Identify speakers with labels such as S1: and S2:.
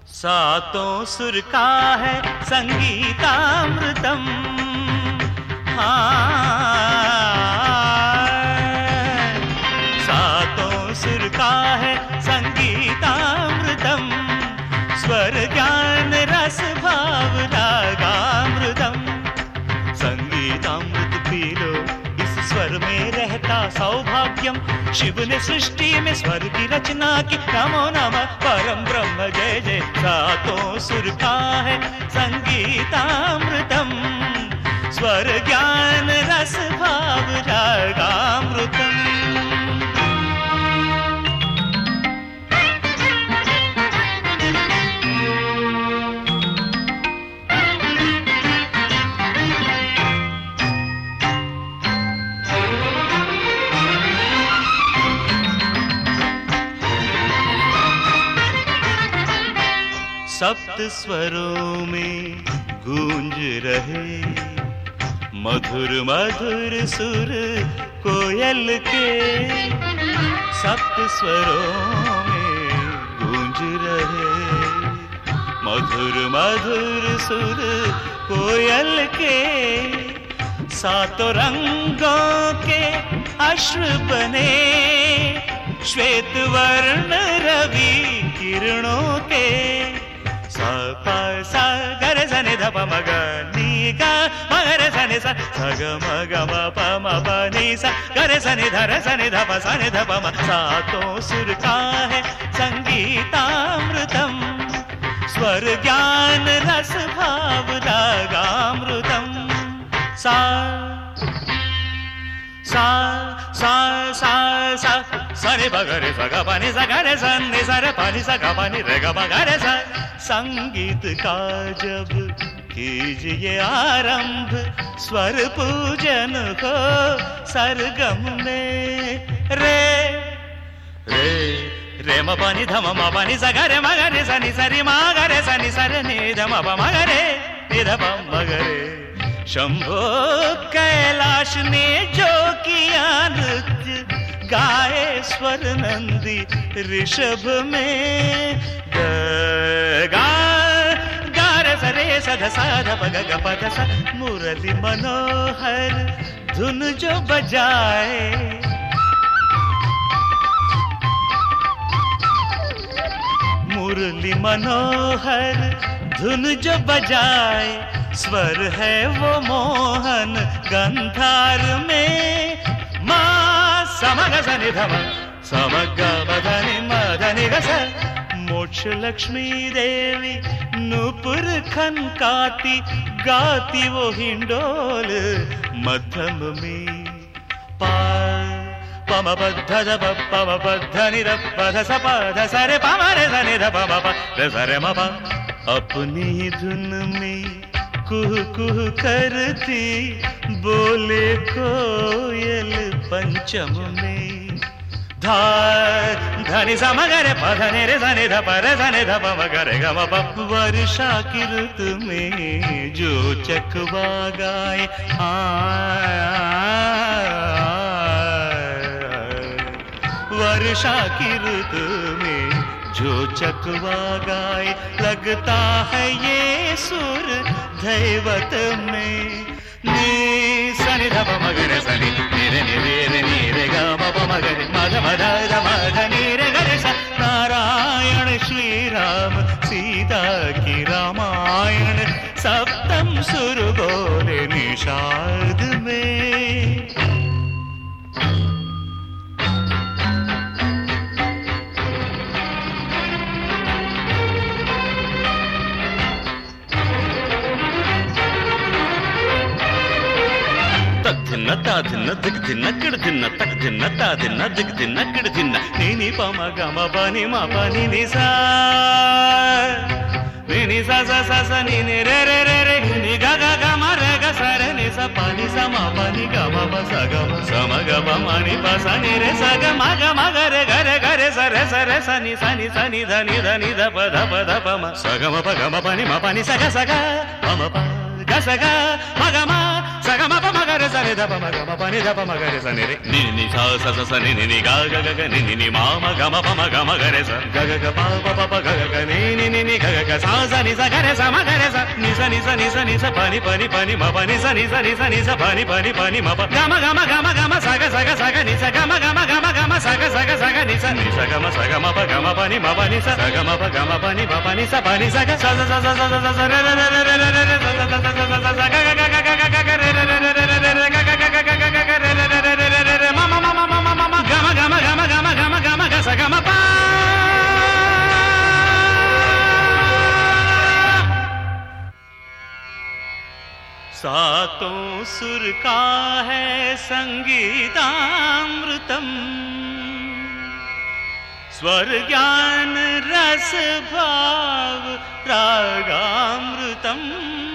S1: सातों सुर का है संगीतामृतम। सातों सुर का है संगीतामृतम, स्वर ज्ञान रस भाव रागामृतम। संगीतामृत पी लो, इस स्वर में रहता सौभाग्यम। शिव ने सृष्टि में स्वर की रचना की, नमो नमः परम ब्रह्म जय जय। सातों सुर का है संगीतामृतम, स्वर ज्ञान रस भाव रागामृतम। सप्त स्वरों में गूंज रहे मधुर मधुर सुर कोयल के। सप्त स्वरों में गूंज रहे मधुर मधुर सुर कोयल के। सातों रंगों के अश्व बने श्वेत वर्ण रवि किरणों के। सा प सा ग रे सा नि ध प म ग नि ग म ग रे सा नि सा सा ग म ग म प म प नि सा ग रे सा नि ध रे सा नि ध प सा नि ध प म। सातों सुर का है संगीतामृतम, स्वर ज्ञान रस भाव रागामृतम। सा सा सा सा सा सा रे ब ग रे सा ग प नि सा ग रे सा नि सा रे प नि सा ग प नि रे ग म ग रे सा। संगीत का जब कीजिए आरंभ, स्वर पूजन हो सरगम में। रे रे रे म प नि ध म म प नि सा ग रे म ग रे सा नि सा रे म ग रे सा नि सा रे नि ध म प म ग रे नि ध प म ग रे। शंभो कैलाश ने जो किया नृत्य, गाए स्वर नंदी ऋषभ में। गा गा रे सा रे सा ध सा ध प ग ग प ध सा। मुरली मनोहर धुन जो बजाए, मुरली मनोहर धुन जो बजाए। स्वर है वो मोहन गंधार में। मा समग स नि ध म समग ब ध नि म ध नि ग स। मोक्ष लक्ष्मी देवी नूपुर खनकाती, गाती वो हिंडोल मध्यम में। पा प म प ध ध प प म प ध नि ध प ध स प ध स रे प म रे ध नि ध प म प रे स रे म प। अपनी धुन में कुह कुह करती बोले कोयल पंचम में। धा धनि सा म ग रे प ध नि रे सा नि ध प रे सा नि ध प म ग रे ग म प। वर्षा की ऋतु में जो चकवा गाए, वर्षा की ऋतु में जो चकवा गाए, लगता है ये सुर दैवत में। नी सा नि ध प म ग रे सा नि रे नि रे रे नि रे ग म प म ग रे म ध म ध ध म ध नि रे ग रे सा। नारायण श्री राम सीता की रामायण, सप्तम सुर बोले निषाद में। धिन्न ता धिन्न दिग धिन्न किड़ धिन्न तक धिन्न ता धिन्न दिग धिन्न किड़ धिन्न। नी नी प म ग म प नि म प नि नि सा नि नि सा सा सा सा नि नि रे रे रे रे नि ग ग ग म रे ग सा रे नि सा प नि सा म प नि ग म प सा ग म सा म ग प म नि प सा नि रे सा ग म ग रे ग रे ग रे सा रे सा नि सा नि सा नि ध नि ध प ध प म सा ग म प नि म प नि सा ग प म प ग सा ग म ग म सा ग म प म ग रे सा नि ध प म ग म प नि ध प म ग रे सा नि रे नि नि सा सा सा सा नि नि नि ग ग ग नि नि नि म ग म प म ग म ग रे सा ग ग ग प प प ग ग नि नि नि नि ग ग ग सा सा नि सा ग रे सा म ग रे सा नि सा नि सा नि सा नि सा प नि प नि प नि म प नि सा नि सा नि सा नि सा प नि प नि प नि म प ग म ग म ग म ग म सा ग नि सा ग म ग म ग म ग म सा ग नि सा नि सा ग म प ग म प नि म प नि सा ग म प ग म प नि म प नि सा प नि सा ग सा सा सा सा सा सा सा रे रे रे रे रे रे रे सा सा सा सा सा सा सा ग ग ग ग ग ग ग रे रे रे रे रे रे रे ग ग ग ग ग ग ग रे रे रे रे रे रे रे म म म म म म म ग म ग म ग म ग म ग म ग म ग सा ग म प सातों सुर का है संगीतामृतम स्वर ज्ञान रस भाव रागामृतम